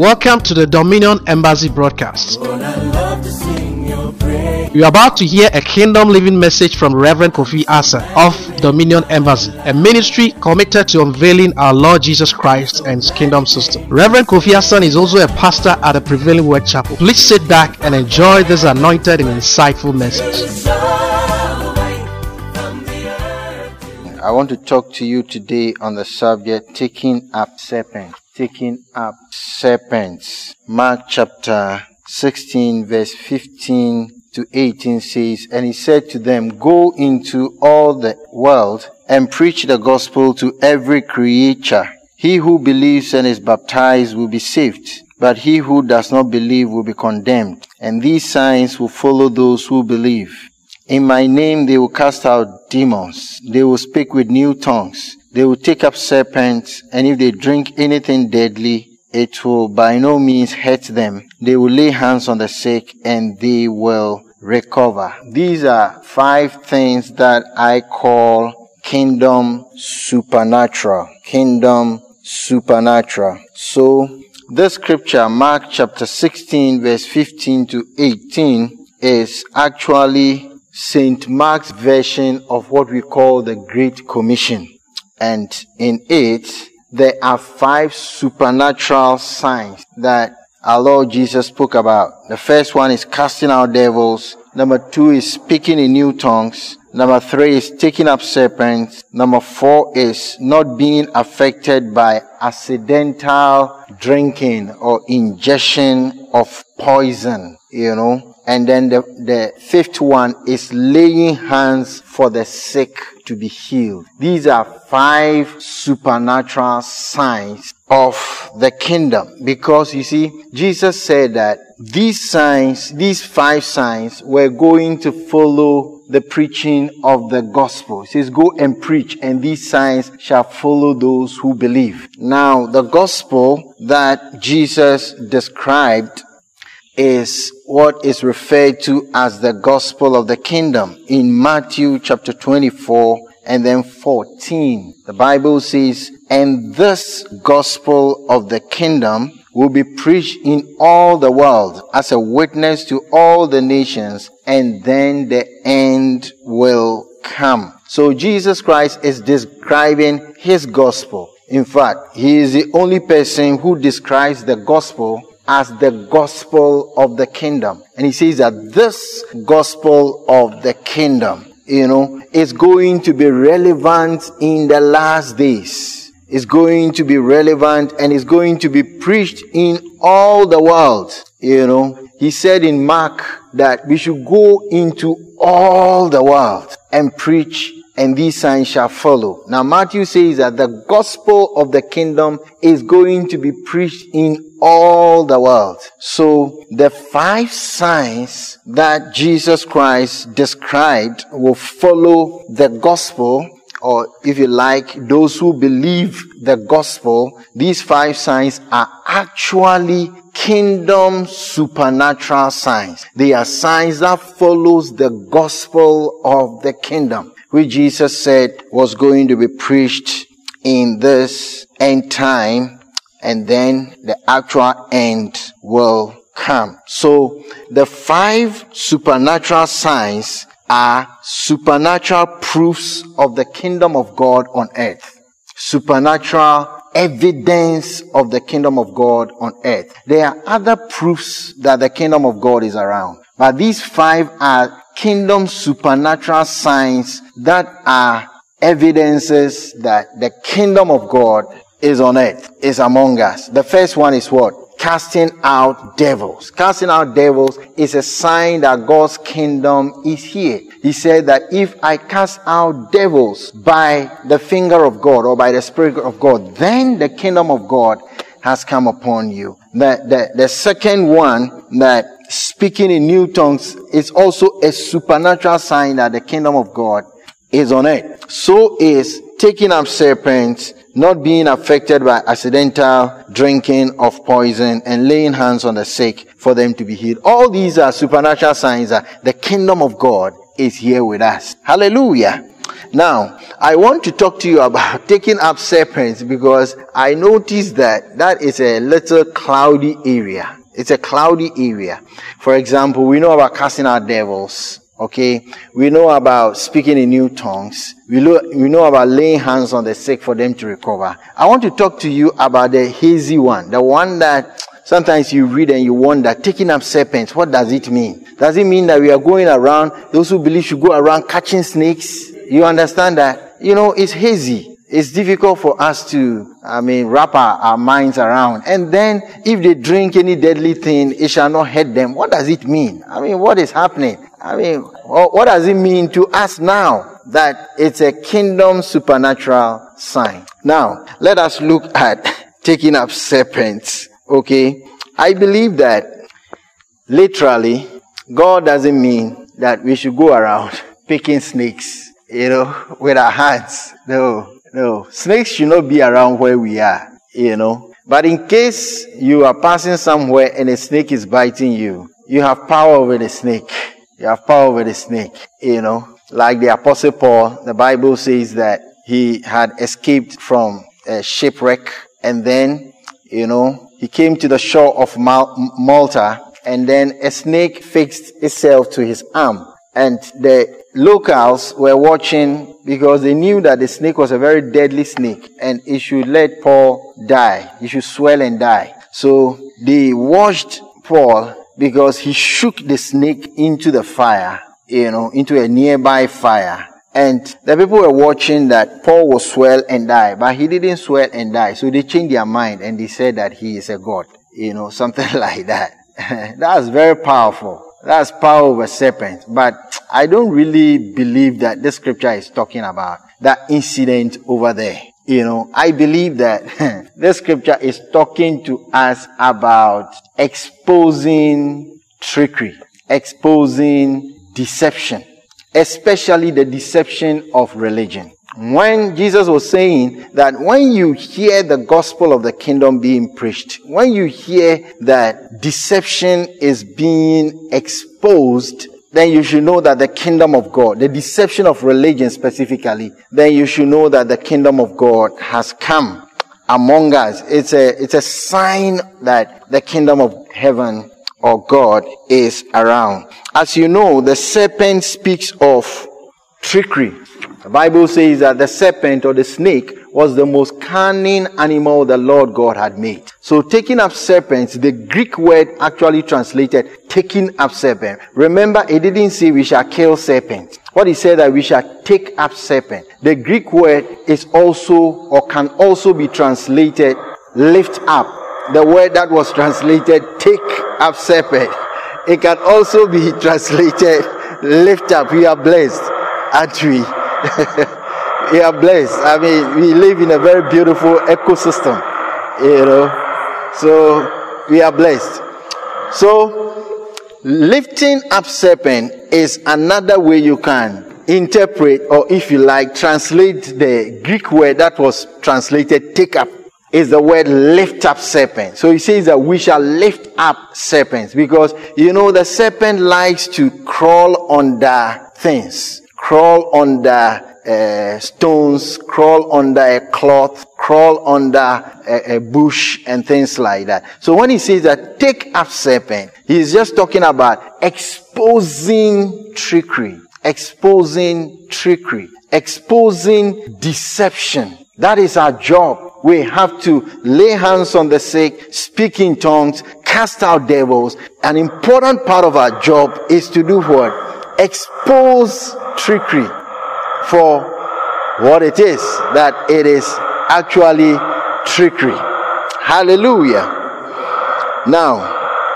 Welcome to the Dominion Embassy broadcast. You are about to hear a kingdom living message from Reverend Kofi Asa of Dominion Embassy, a ministry committed to unveiling our Lord Jesus Christ and His kingdom system. Reverend Kofi Asa is also a pastor at the Prevailing Word Chapel. Please sit back and enjoy this anointed and insightful message. I want to talk to you today on the subject, taking up serpents. Taking up serpents. Mark chapter 16 verse 15 to 18 says, "And he said to them, Go into all the world and preach the gospel to every creature. He who believes and is baptized will be saved, but he who does not believe will be condemned. And these signs will follow those who believe. In my name they will cast out demons. They will speak with new tongues. They will take up serpents, and if they drink anything deadly, it will by no means hurt them. They will lay hands on the sick, and they will recover." These are 5 things that I call kingdom supernatural. Kingdom supernatural. So, this scripture, Mark chapter 16, verse 15 to 18, is actually St. Mark's version of what we call the Great Commission. And in it, there are 5 supernatural signs that our Lord Jesus spoke about. The first one is casting out devils. Number 2 is speaking in new tongues. Number 3 is taking up serpents. Number 4 is not being affected by accidental drinking or ingestion of poison, And then the 5th one is laying hands for the sick to be healed. These are 5 supernatural signs of the kingdom. Because you see, Jesus said that these 5 signs were going to follow the preaching of the gospel. He says, "Go and preach, and these signs shall follow those who believe." Now, the gospel that Jesus described is what is referred to as the gospel of the kingdom in Matthew chapter 24 and then 14. The Bible says, "And this gospel of the kingdom will be preached in all the world as a witness to all the nations, and then the end will come." So Jesus Christ is describing His gospel. In fact, He is the only person who describes the gospel as the gospel of the kingdom. And He says that this gospel of the kingdom, is going to be relevant in the last days. It's going to be relevant and it's going to be preached in all the world. He said in Mark that we should go into all the world and preach, and these signs shall follow. Now Matthew says that the gospel of the kingdom is going to be preached in all the world. So the 5 signs that Jesus Christ described will follow the gospel, or if you like, those who believe the gospel. These 5 signs are actually kingdom supernatural signs. They are signs that follows the gospel of the kingdom, which Jesus said was going to be preached in this end time, and then the actual end will come. So the 5 supernatural signs are supernatural proofs of the kingdom of God on earth. Supernatural evidence of the kingdom of God on earth. There are other proofs that the kingdom of God is around, but these 5 are kingdom supernatural signs that are evidences that the kingdom of God is on earth, is among us. The first one is what? Casting out devils. Casting out devils is a sign that God's kingdom is here. He said that if I cast out devils by the finger of God or by the Spirit of God, then the kingdom of God has come upon you. The second one, that speaking in new tongues, is also a supernatural sign that the kingdom of God is on earth. So is taking up serpents, not being affected by accidental drinking of poison, and laying hands on the sick for them to be healed. All these are supernatural signs that the kingdom of God is here with us. Hallelujah. Now, I want to talk to you about taking up serpents because I noticed that is a little cloudy area. It's a cloudy area. For example, we know about casting out devils. Okay, we know about speaking in new tongues. We know about laying hands on the sick for them to recover. I want to talk to you about the hazy one, the one that sometimes you read and you wonder, taking up serpents, what does it mean? Does it mean that we are going around, those who believe should go around catching snakes? You understand that? It's hazy. It's difficult for us to, wrap our minds around. And then, if they drink any deadly thing, it shall not hurt them. What does it mean? What is happening? What does it mean to us now that it's a kingdom supernatural sign? Now, let us look at taking up serpents. Okay? I believe that literally, God doesn't mean that we should go around picking snakes, with our hands. No. Snakes should not be around where we are, But in case you are passing somewhere and a snake is biting you, you have power over the snake. You have power over the snake, Like the Apostle Paul, the Bible says that he had escaped from a shipwreck and then, he came to the shore of Malta and then a snake fixed itself to his arm. And the locals were watching because they knew that the snake was a very deadly snake and it should let Paul die. He should swell and die. So they watched Paul because he shook the snake into the fire, into a nearby fire. And the people were watching that Paul will swell and die, but he didn't swell and die. So they changed their mind and they said that he is a god, something like that. That's very powerful. That's power over serpents. But I don't really believe that this scripture is talking about that incident over there. I believe that this scripture is talking to us about exposing trickery, exposing deception, especially the deception of religion. When Jesus was saying that when you hear the gospel of the kingdom being preached, when you hear that deception is being exposed, then you should know that the kingdom of God, the deception of religion specifically, then you should know that the kingdom of God has come among us. It's a sign that the kingdom of heaven or God is around. As you know, the serpent speaks of trickery. The Bible says that the serpent or the snake was the most cunning animal the Lord God had made. So taking up serpents, the Greek word actually translated taking up serpent. Remember, it didn't say we shall kill serpents. What he said that we shall take up serpent. The Greek word is also or can also be translated lift up. The word that was translated take up serpent. It can also be translated lift up. We are blessed, aren't we? We are blessed. We live in a very beautiful ecosystem, so we are blessed. So lifting up serpent is another way you can interpret, or if you like, translate the Greek word that was translated take up. Is the word lift up serpent. So he says that we shall lift up serpents because the serpent likes to crawl under things. Crawl under stones, crawl under a cloth, crawl under a bush and things like that. So when he says that take up serpent, he's just talking about exposing trickery, exposing deception. That is our job. We have to lay hands on the sick, speak in tongues, cast out devils. An important part of our job is to do what? Expose trickery for what it is, that it is actually trickery. Hallelujah. Now,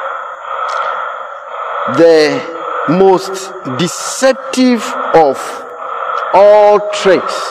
the most deceptive of all tricks,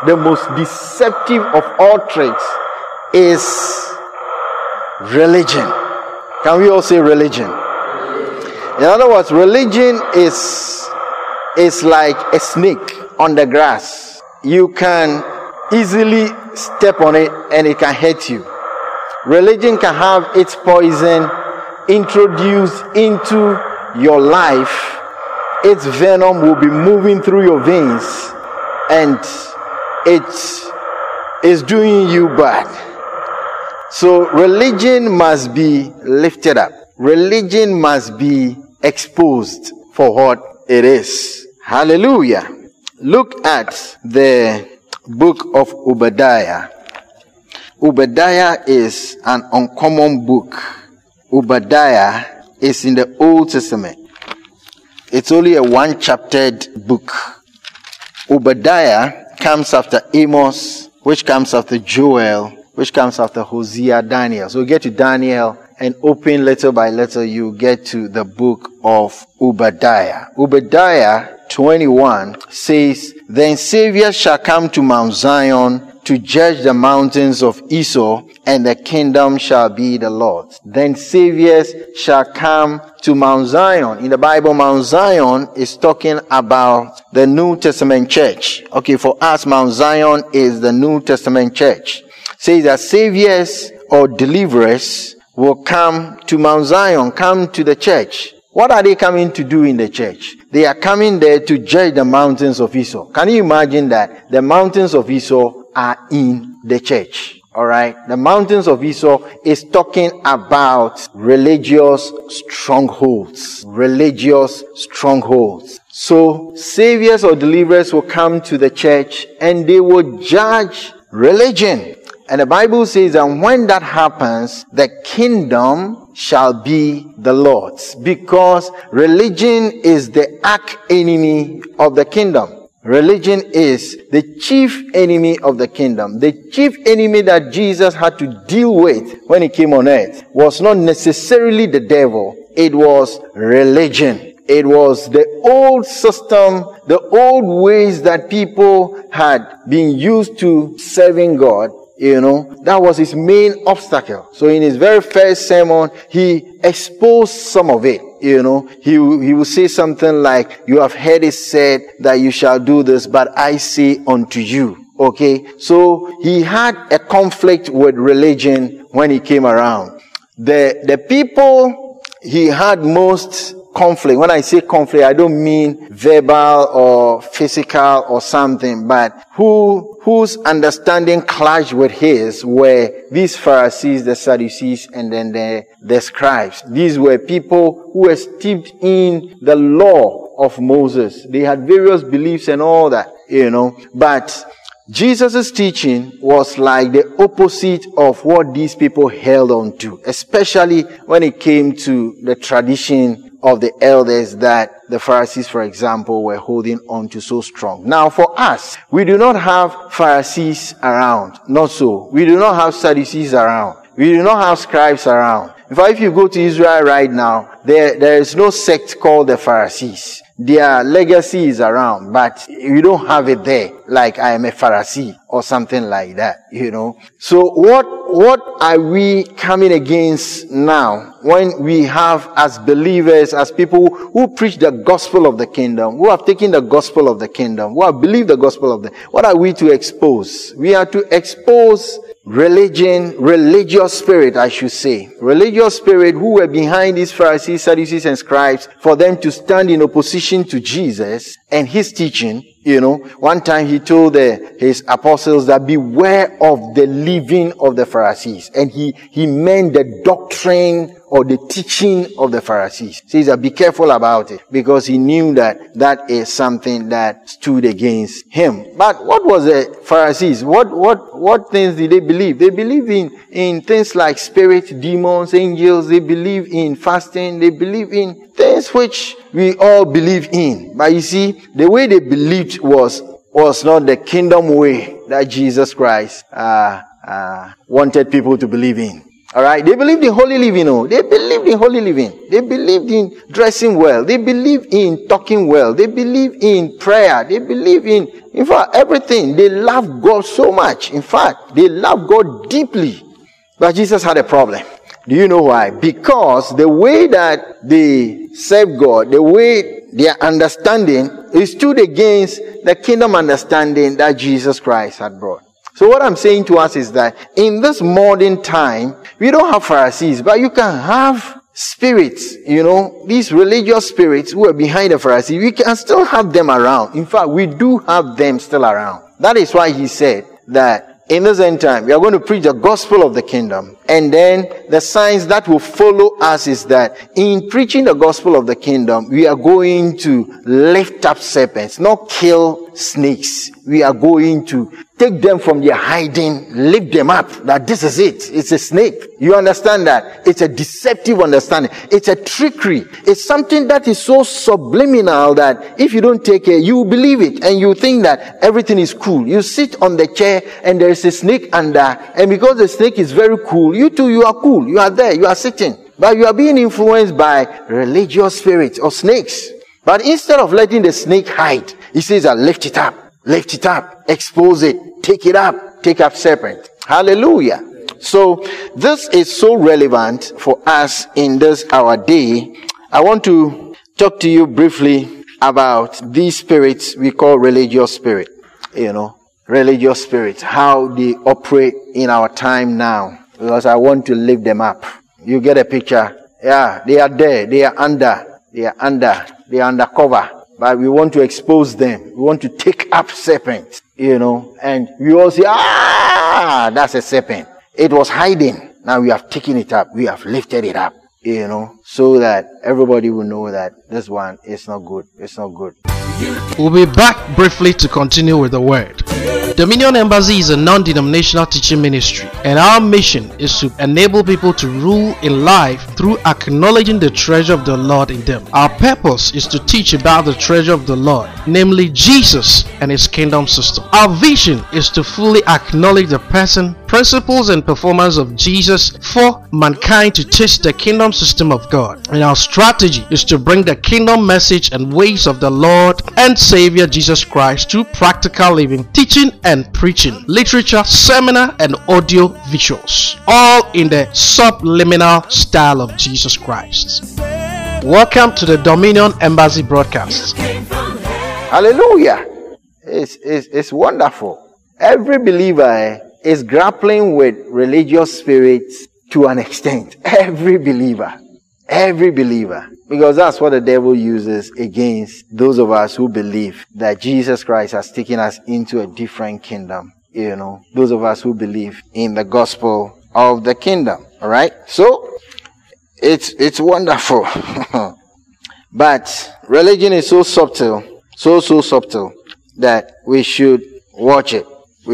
is religion. Can we all say religion? In other words, religion is like a snake on the grass. You can easily step on it and it can hurt you. Religion can have its poison introduced into your life. Its venom will be moving through your veins and it is doing you bad. So religion must be lifted up. Religion must be exposed for what it is. Hallelujah. Look at the book of Obadiah. Obadiah is an uncommon book. Obadiah is in the Old Testament. It's only a one-chaptered book. Obadiah comes after Amos, which comes after Joel, which comes after Hosea, Daniel. So you get to Daniel and open little by little, you get to the book of Obadiah. Obadiah 21 says, "Then Savior shall come to Mount Zion to judge the mountains of Esau, and the kingdom shall be the Lord's." Then saviors shall come to Mount Zion. In the Bible, Mount Zion is talking about the New Testament church. Okay, for us, Mount Zion is the New Testament church. Says that saviors or deliverers will come to Mount Zion, come to the church. What are they coming to do in the church? They are coming there to judge the mountains of Esau. Can you imagine that? The mountains of Esau are in the church. Alright? The mountains of Esau is talking about religious strongholds. Religious strongholds. So, saviors or deliverers will come to the church and they will judge religion. And the Bible says that when that happens, the kingdom shall be the Lord's. Because religion is the arch enemy of the kingdom. Religion is the chief enemy of the kingdom. The chief enemy that Jesus had to deal with when he came on earth was not necessarily the devil. It was religion. It was the old system, the old ways that people had been used to serving God. You know, that was his main obstacle. So in his very first sermon, he exposed some of it. You know, he will say something like, "You have heard it said that you shall do this, but I say unto you." Okay, so he had a conflict with religion when he came around. The people he had most conflict. When I say conflict, I don't mean verbal or physical or something, but whose understanding clashed with his were these Pharisees, the Sadducees, and then the scribes. These were people who were steeped in the law of Moses. They had various beliefs and all that, you know, but Jesus' teaching was like the opposite of what these people held on to, especially when it came to the tradition of the elders that the Pharisees, for example, were holding on to so strong. Now, for us, we do not have Pharisees around. Not so. We do not have Sadducees around. We do not have scribes around. In fact, if you go to Israel right now, there is no sect called the Pharisees. Their legacy is around, but you don't have it there, like I am a Pharisee or something like that, you know. So what are we coming against now when we have, as believers, as people who preach the gospel of the kingdom, who have taken the gospel of the kingdom, who have believed the gospel of the, what are we to expose? We are to expose religion, religious spirit, I should say. Religious spirit who were behind these Pharisees, Sadducees, and scribes, for them to stand in opposition to Jesus and his teaching. You know, one time he told his apostles that beware of the leaven of the Pharisees. And he meant the doctrine or the teaching of the Pharisees. He says that be careful about it, because he knew that is something that stood against him. But what was the Pharisees? What things did they believe? They believed in things like spirit, demons, angels. They believe in fasting. They believe in things which we all believe in. But you see, the way they believed was not the kingdom way that Jesus Christ wanted people to believe in. Alright, they believed in holy living. Oh, they believed in holy living. They believed in dressing well. They believed in talking well. They believed in prayer. They believed in fact, everything. They loved God so much. In fact, they loved God deeply. But Jesus had a problem. Do you know why? Because the way that they serve God, the way their understanding is stood against the kingdom understanding that Jesus Christ had brought. So what I'm saying to us is that in this modern time, we don't have Pharisees, but you can have spirits, these religious spirits who are behind the Pharisees, we can still have them around. In fact, we do have them still around. That is why he said that in this end time, we are going to preach the gospel of the kingdom. And then the signs that will follow us is that in preaching the gospel of the kingdom, we are going to lift up serpents, not kill snakes. We are going to take them from their hiding, lift them up, that this is it. It's a snake. You understand that? It's a deceptive understanding. It's a trickery. It's something that is so subliminal that if you don't take care, you believe it and you think that everything is cool. You sit on the chair and there is a snake under, and because the snake is very cool, you too, you are cool. You are there, you are sitting. But you are being influenced by religious spirits or snakes. But instead of letting the snake hide, he says, lift it up, expose it, take up serpent. Hallelujah. So this is so relevant for us in this our day. I want to talk to you briefly about these spirits we call religious spirit. Religious spirits, how they operate in our time now. Because I want to lift them up. You get a picture? Yeah, they are there. They are undercover. But we want to expose them. We want to take up serpents, and we all say, that's a serpent. It was hiding. Now we have taken it up. We have lifted it up, so that everybody will know that this one is not good. It's not good. We'll be back briefly to continue with the word. Dominion Embassy is a non-denominational teaching ministry, and our mission is to enable people to rule in life through acknowledging the treasure of the Lord in them. Our purpose is to teach about the treasure of the Lord, namely Jesus and His kingdom system. Our vision is to fully acknowledge the person, principles, and performance of Jesus for mankind to taste the kingdom system of God. And our strategy is to bring the kingdom message and ways of the Lord and Savior Jesus Christ to practical living, teaching and preaching, literature, seminar, and audio visuals, all in the subliminal style of Jesus Christ. Welcome to the Dominion Embassy broadcast. Hallelujah. It's wonderful. Every believer is grappling with religious spirits to an extent. Every believer. Because that's what the devil uses against those of us who believe that Jesus Christ has taken us into a different kingdom. Those of us who believe in the gospel of the kingdom. All right. So it's wonderful. But religion is so subtle, so subtle that we should watch it.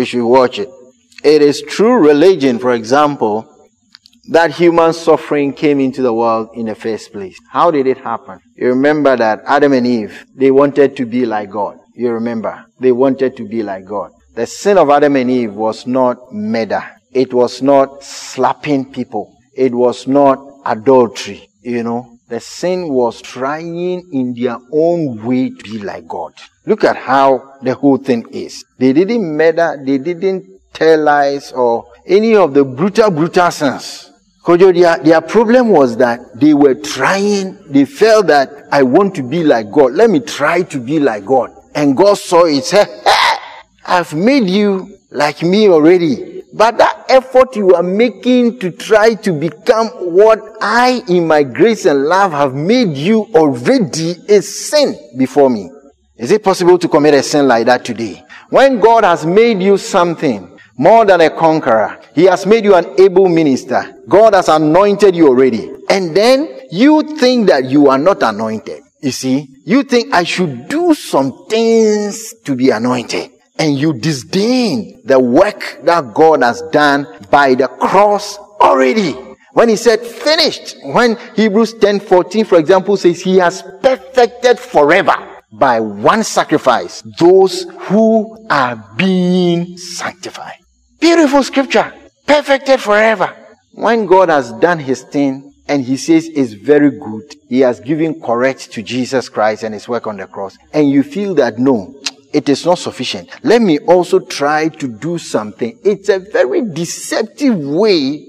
It is true religion, for example, that human suffering came into the world in the first place. How did it happen? You remember that Adam and Eve, they wanted to be like God. You remember? They wanted to be like God. The sin of Adam and Eve was not murder. It was not slapping people. It was not adultery. The sin was trying in their own way to be like God. Look at how the whole thing is. They didn't murder. They didn't tell lies or any of the brutal sins. Their problem was that they were trying, they felt that I want to be like God. Let me try to be like God. And God saw it, said, hey, I've made you like me already. But that effort you are making to try to become what I, in my grace and love, have made you already is sin before me. Is it possible to commit a sin like that today? When God has made you something more than a conqueror, He has made you an able minister. God has anointed you already. And then you think that you are not anointed. You see, you think I should do some things to be anointed. And you disdain the work that God has done by the cross already. When He said finished, when Hebrews 10:14, for example, says He has perfected forever by one sacrifice those who are being sanctified. Beautiful scripture. Perfected forever. When God has done His thing and He says it's very good, He has given correct to Jesus Christ and His work on the cross, and you feel that no, it is not sufficient. Let me also try to do something. It's a very deceptive way,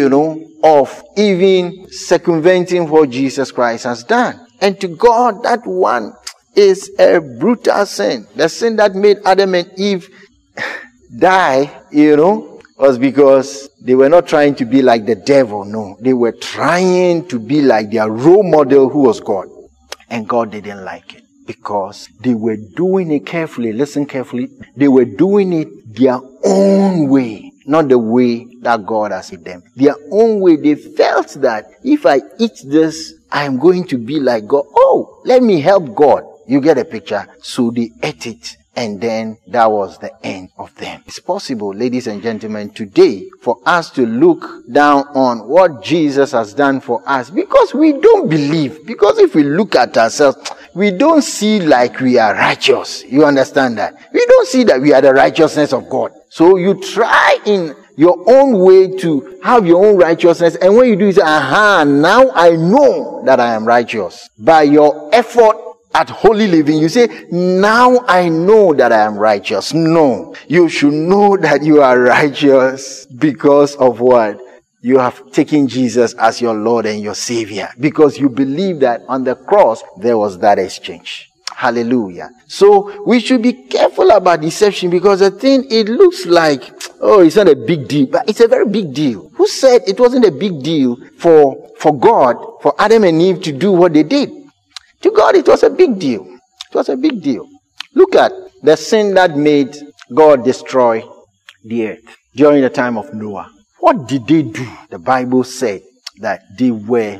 of even circumventing what Jesus Christ has done. And to God, that one is a brutal sin. The sin that made Adam and Eve die, was because they were not trying to be like the devil. No, they were trying to be like their role model, who was God. And God didn't like it because they were doing it carefully. Listen carefully. They were doing it their own way, not the way that God has made them. Their own way. They felt that if I eat this, I'm going to be like God. Oh, let me help God. You get a picture? So they ate it. And then that was the end of them. It's possible, ladies and gentlemen, today for us to look down on what Jesus has done for us because we don't believe. Because if we look at ourselves, we don't see like we are righteous. You understand that? We don't see that we are the righteousness of God. So you try in your own way to have your own righteousness. And when you do, you say, now I know that I am righteous. By your effort at holy living, you say, now I know that I am righteous. No, you should know that you are righteous because of what? You have taken Jesus as your Lord and your Savior. Because you believe that on the cross, there was that exchange. Hallelujah. So we should be careful about deception because the thing, it looks like, oh, it's not a big deal, but it's a very big deal. Who said it wasn't a big deal for God, for Adam and Eve to do what they did? To God, it was a big deal. It was a big deal. Look at the sin that made God destroy the earth during the time of Noah. What did they do? The Bible said that they were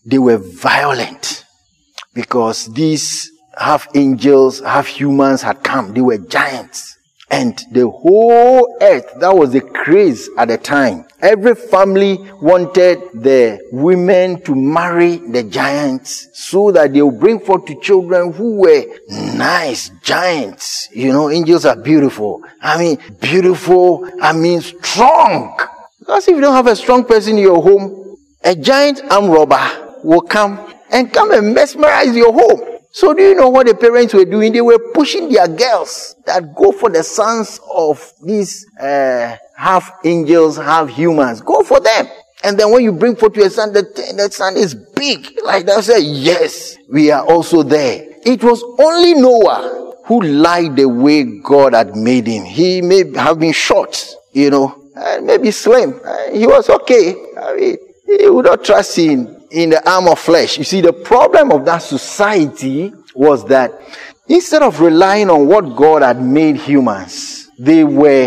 violent because these half angels, half humans had come. They were giants. And the whole earth, that was the craze at the time. Every family wanted the women to marry the giants so that they would bring forth to children who were nice giants. You know, angels are beautiful. Beautiful, strong. Because if you don't have a strong person in your home, a giant arm robber will come and mesmerize your home. So do you know what the parents were doing? They were pushing their girls that go for the sons of these half angels, half humans. Go for them. And then when you bring forth your son, the son is big. Like that, say, yes, we are also there. It was only Noah who liked the way God had made him. He may have been short, maybe slim. He was okay. He would not trust in the arm of flesh. You see, the problem of that society was that instead of relying on what God had made humans, they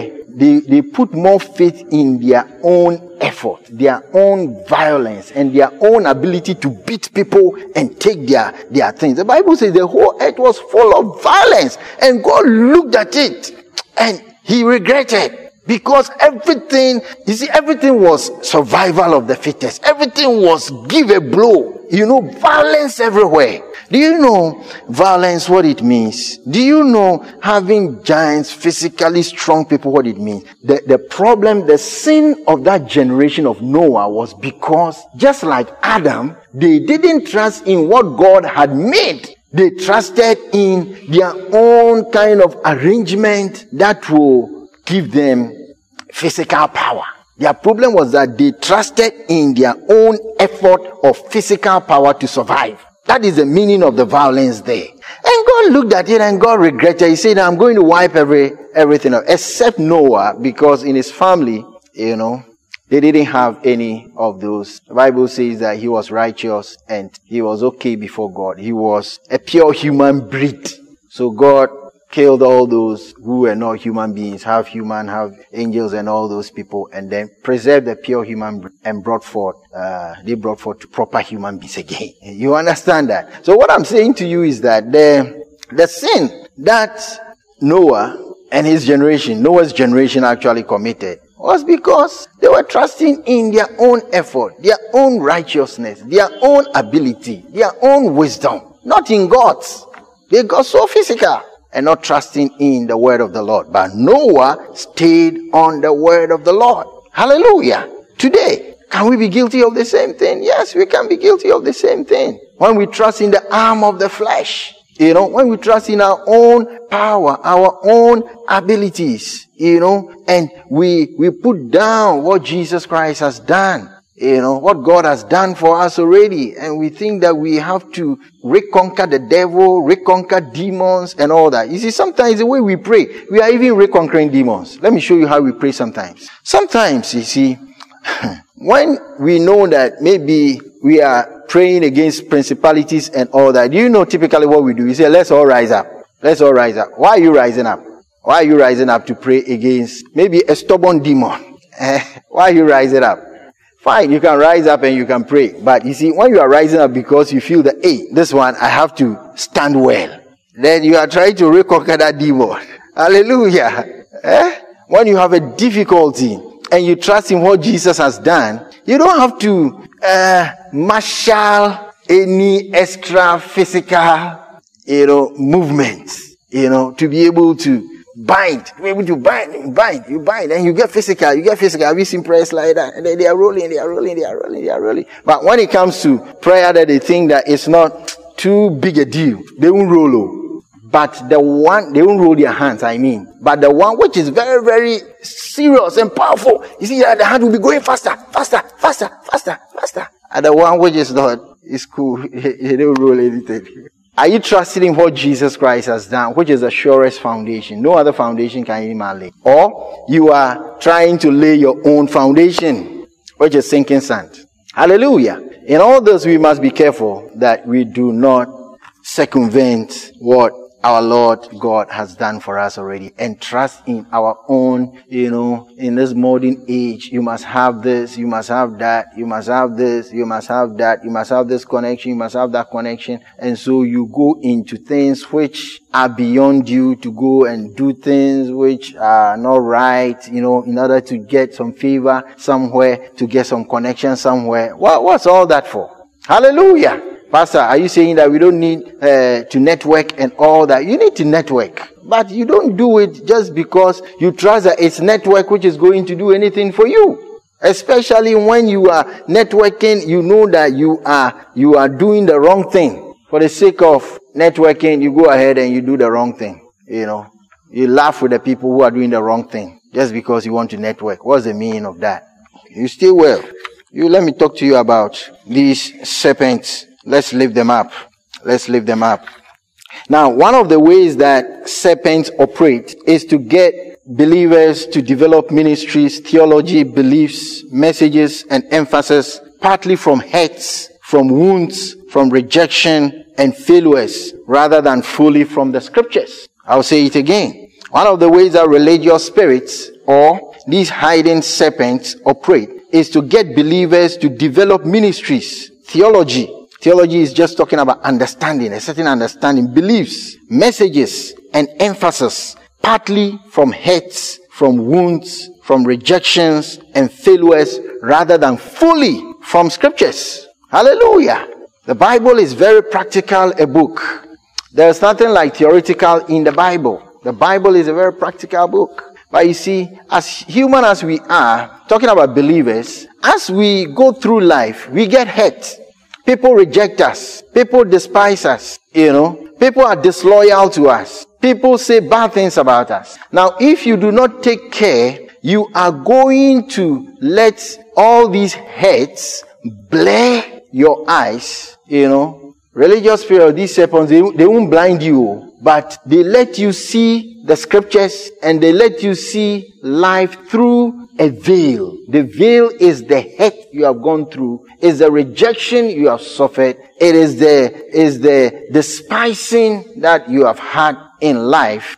put more faith in their own effort, their own violence, and their own ability to beat people and take their things. The Bible says the whole earth was full of violence, and God looked at it and he regretted. Because everything was survival of the fittest. Everything was give a blow. Violence everywhere. Do you know violence, what it means? Do you know having giants, physically strong people, what it means? The problem, the sin of that generation of Noah was because, just like Adam, they didn't trust in what God had made. They trusted in their own kind of arrangement that will give them physical power. Their problem was that they trusted in their own effort of physical power to survive. That is the meaning of the violence there. And God looked at it and God regretted. He said, I'm going to wipe everything up except Noah, because in his family, they didn't have any of those. The Bible says that he was righteous and he was okay before God. He was a pure human breed. So God killed all those who were not human beings, half human, half angels, and all those people, and then preserved the pure human and they brought forth proper human beings again. You understand that? So what I'm saying to you is that the sin that Noah and Noah's generation actually committed was because they were trusting in their own effort, their own righteousness, their own ability, their own wisdom, not in God's. They got so physical and not trusting in the word of the Lord. But Noah stayed on the word of the Lord. Hallelujah. Today, can we be guilty of the same thing? Yes, we can be guilty of the same thing. When we trust in the arm of the flesh, when we trust in our own power, our own abilities, and we put down what Jesus Christ has done, what God has done for us already. And we think that we have to reconquer the devil, reconquer demons and all that. You see, sometimes the way we pray, we are even reconquering demons. Let me show you how we pray sometimes. Sometimes, you see, when we know that maybe we are praying against principalities and all that, do you know typically what we do? We say, let's all rise up. Let's all rise up. Why are you rising up? Why are you rising up to pray against maybe a stubborn demon? Why are you rising up? Fine, you can rise up and you can pray. But you see, when you are rising up because you feel that, hey, this one, I have to stand well, then you are trying to reconquer that demon. Hallelujah. When you have a difficulty and you trust in what Jesus has done, you don't have to marshal any extra physical, movements, to be able to bind, you bind, and you get physical. Have you seen prayers like that? And they are rolling. But when it comes to prayer that they think that it's not too big a deal, they won't roll. But they won't roll their hands, But the one which is very, very serious and powerful, you see that the hand will be going faster. And the one which is not, is cool. They don't roll anything. Are you trusting in what Jesus Christ has done, which is the surest foundation? No other foundation can any man lay. Or you are trying to lay your own foundation, which is sinking sand. Hallelujah. In all this, we must be careful that we do not circumvent what our Lord God has done for us already, and trust in our own, in this modern age, you must have this, you must have that, you must have this, you must have that, you must have this connection, you must have that connection. And so you go into things which are beyond you, to go and do things which are not right, in order to get some favor somewhere, to get some connection somewhere. What's all that for? Hallelujah. Pastor, are you saying that we don't need to network and all that? You need to network. But you don't do it just because you trust that it's network which is going to do anything for you. Especially when you are networking, you know that you are doing the wrong thing. For the sake of networking, you go ahead and you do the wrong thing. You laugh with the people who are doing the wrong thing just because you want to network. What's the meaning of that? You stay well. Let me talk to you about these serpents. Let's lift them up. Now, one of the ways that serpents operate is to get believers to develop ministries, theology, beliefs, messages, and emphasis, partly from hurts, from wounds, from rejection, and failures, rather than fully from the scriptures. I'll say it again. One of the ways that religious spirits, or these hiding serpents, operate is to get believers to develop ministries, theology. Theology is just talking about understanding, a certain understanding, beliefs, messages, and emphasis, partly from hurts, from wounds, from rejections, and failures, rather than fully from scriptures. Hallelujah. The Bible is very practical a book. There's nothing like theoretical in the Bible. The Bible is a very practical book. But you see, as human as we are, talking about believers, as we go through life, we get hurt. People reject us. People despise us. People are disloyal to us. People say bad things about us. Now, if you do not take care, you are going to let all these hurts blur your eyes. Religious spirit, these serpents, they won't blind you, but they let you see the scriptures and they let you see life through a veil. The veil is the hurt you have gone through, is the rejection you have suffered, it is the despising that you have had in life,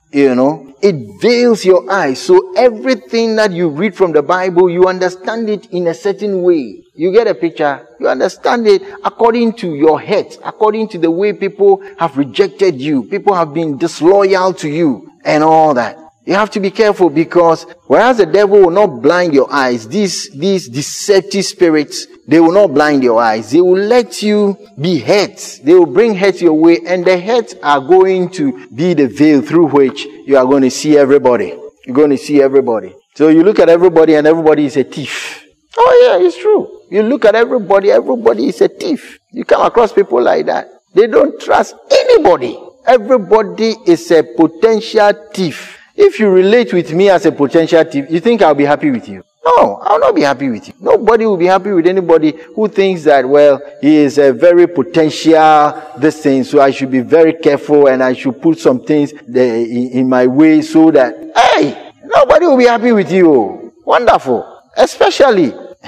It veils your eyes. So everything that you read from the Bible, you understand it in a certain way. You get a picture? You understand it according to your head, according to the way people have rejected you. People have been disloyal to you and all that. You have to be careful, because whereas the devil will not blind your eyes, these deceptive spirits, they will not blind your eyes. They will let you be hurt. They will bring hurt your way, and the hurts are going to be the veil through which you are going to see everybody. You're going to see everybody. So you look at everybody and everybody is a thief. Oh yeah, it's true. You look at everybody is a thief. You come across people like that. They don't trust anybody. Everybody is a potential thief. If you relate with me as a potential thief, you think I'll be happy with you? No, I will not be happy with you. Nobody will be happy with anybody who thinks that, well, he is a very potential this thing, so I should be very careful and I should put some things in my way so that, hey, nobody will be happy with you. Wonderful. Especially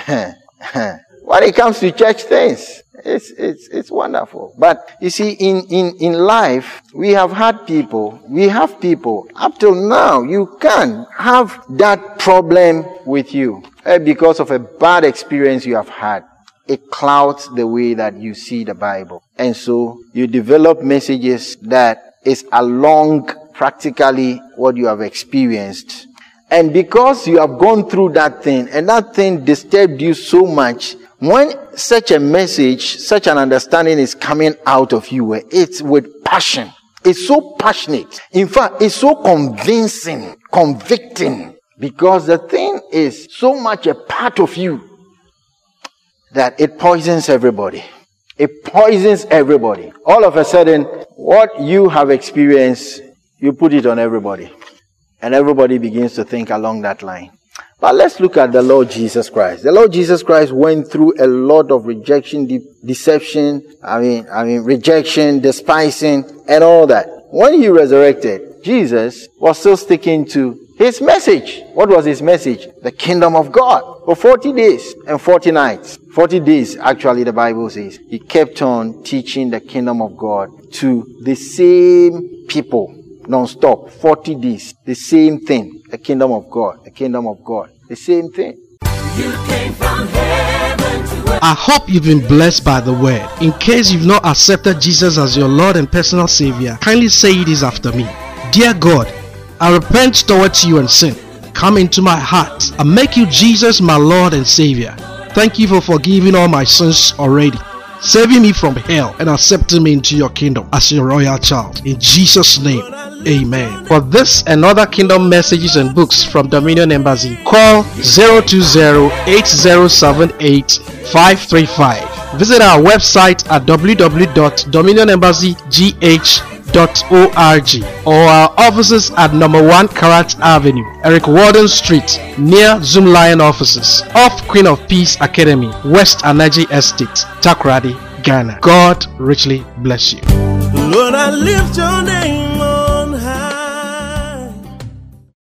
when it comes to church things. It's wonderful. But you see, in life, we have people, up till now, you can have that problem with you because of a bad experience you have had. It clouds the way that you see the Bible. And so you develop messages that is along practically what you have experienced. And because you have gone through that thing, and that thing disturbed you so much, when such a message, such an understanding is coming out of you, it's with passion. It's so passionate. In fact, it's so convincing, convicting, because the thing is so much a part of you that it poisons everybody. It poisons everybody. All of a sudden, what you have experienced, you put it on everybody. And everybody begins to think along that line. But let's look at the Lord Jesus Christ. The Lord Jesus Christ went through a lot of rejection, deception, rejection, despising, and all that. When he resurrected, Jesus was still sticking to his message. What was his message? The kingdom of God. For 40 days and 40 nights. 40 days, actually, the Bible says. He kept on teaching the kingdom of God to the same people. Non-stop, 40 days, the same thing, the kingdom of God, the kingdom of God, the same thing. You came from heaven to earth. I hope you've been blessed by the word. In case you've not accepted Jesus as your Lord and personal Savior, kindly say this after me. Dear God, I repent towards you and sin. Come into my heart and make you Jesus my Lord and Savior. Thank you for forgiving all my sins already, saving me from hell and accepting me into your kingdom as your royal child. In Jesus' name, amen. For this and other kingdom messages and books from Dominion Embassy, call 020-8078-535. Visit our website at www.dominionembassygh.org or our offices at number 1 Karat Avenue, Eric Warden Street, near Zoom Lion offices, off Queen of Peace Academy, West Anaji Estate, Takoradi, Ghana. God richly bless you. Lord, I lift your name